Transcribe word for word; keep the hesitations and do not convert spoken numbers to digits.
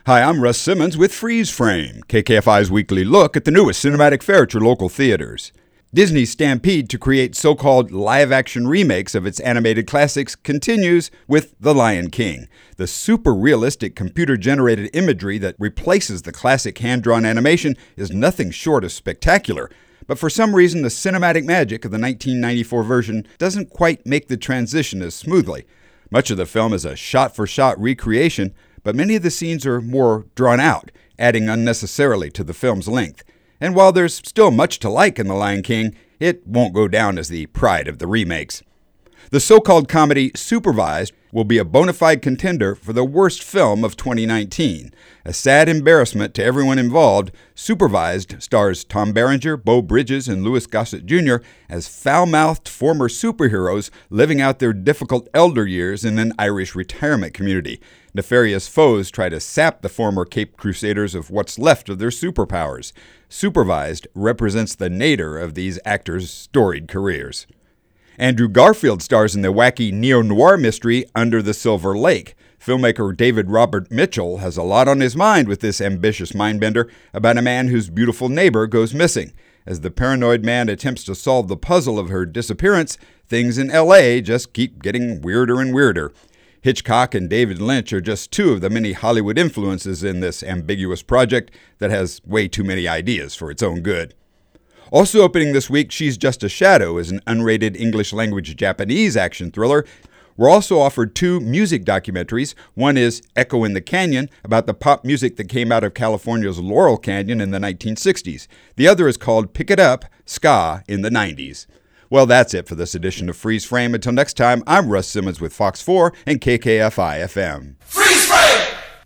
Hi, I'm Russ Simmons with Freeze Frame, K K F I's weekly look at the newest cinematic fare at your local theaters. Disney's stampede to create so-called live-action remakes of its animated classics continues with The Lion King, the super-realistic computer-generated imagery that replaces the classic hand-drawn animation is nothing short of spectacular. But for some reason, the cinematic magic of the nineteen ninety-four version doesn't quite make the transition as smoothly. Much of the film is a shot-for-shot recreation, but many of the scenes are more drawn out, adding unnecessarily to the film's length. And while there's still much to like in The Lion King, it won't go down as the pride of the remakes. The so-called comedy Supervised will be a bona fide contender for the worst film of twenty nineteen. A sad embarrassment to everyone involved, Supervised stars Tom Berenger, Beau Bridges, and Louis Gossett Junior as foul-mouthed former superheroes living out their difficult elder years in an Irish retirement community. Nefarious foes try to sap the former Caped Crusaders of what's left of their superpowers. Supervised represents the nadir of these actors' storied careers. Andrew Garfield stars in the wacky neo-noir mystery Under the Silver Lake. Filmmaker David Robert Mitchell has a lot on his mind with this ambitious mindbender about a man whose beautiful neighbor goes missing. As the paranoid man attempts to solve the puzzle of her disappearance, things in L A just keep getting weirder and weirder. Hitchcock and David Lynch are just two of the many Hollywood influences in this ambiguous project that has way too many ideas for its own good. Also opening this week, She's Just a Shadow is an unrated English-language Japanese action thriller. We're also offered two music documentaries. One is Echo in the Canyon, about the pop music that came out of California's Laurel Canyon in the nineteen sixties. The other is called Pick It Up, Ska in the nineties. Well, that's it for this edition of Freeze Frame. Until next time, I'm Russ Simmons with Fox four and K K F I F M. Freeze Frame!